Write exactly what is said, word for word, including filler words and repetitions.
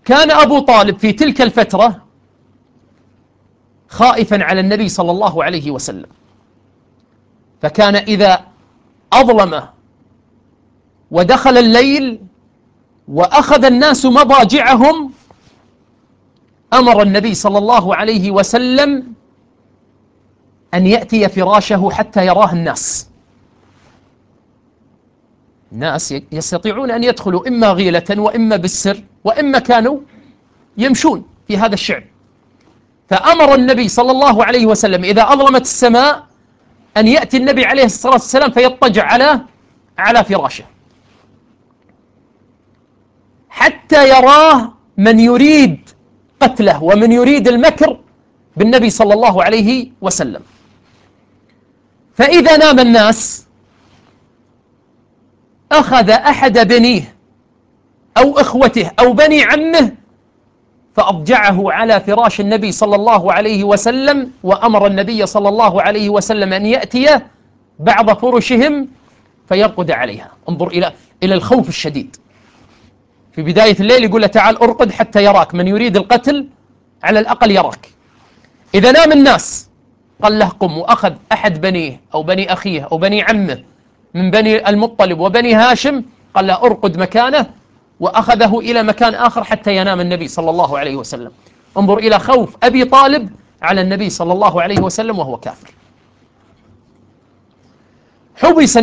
كان أبو طالب في تلك الفترة خائفا على النبي صلى الله عليه وسلم، فكان إذا أظلم ودخل الليل وأخذ الناس مضاجعهم أمر النبي صلى الله عليه وسلم أن يأتي فراشه حتى يراه الناس. الناس يستطيعون أن يدخلوا إما غيلة وإما بالسر وإما كانوا يمشون في هذا الشعب، فأمر النبي صلى الله عليه وسلم إذا أظلمت السماء أن يأتي النبي عليه الصلاة والسلام فيضطجع على على فراشه حتى يراه من يريد قتله ومن يريد المكر بالنبي صلى الله عليه وسلم. فإذا نام الناس أخذ أحد بنيه أو إخوته أو بني عمه فأضجعه على فراش النبي صلى الله عليه وسلم، وأمر النبي صلى الله عليه وسلم أن يأتي بعض فرشهم فيرقد عليها. انظر إلى إلى الخوف الشديد. في بداية الليل يقول له تعال أرقد حتى يراك من يريد القتل، على الأقل يراك. إذا نام الناس قال له قم، وأخذ أحد بنيه أو بني أخيه أو بني عمه من بني المطلب وبني هاشم، قال له أرقد مكانه، وأخذه إلى مكان آخر حتى ينام النبي صلى الله عليه وسلم. انظر إلى خوف أبي طالب على النبي صلى الله عليه وسلم وهو كافر. حبس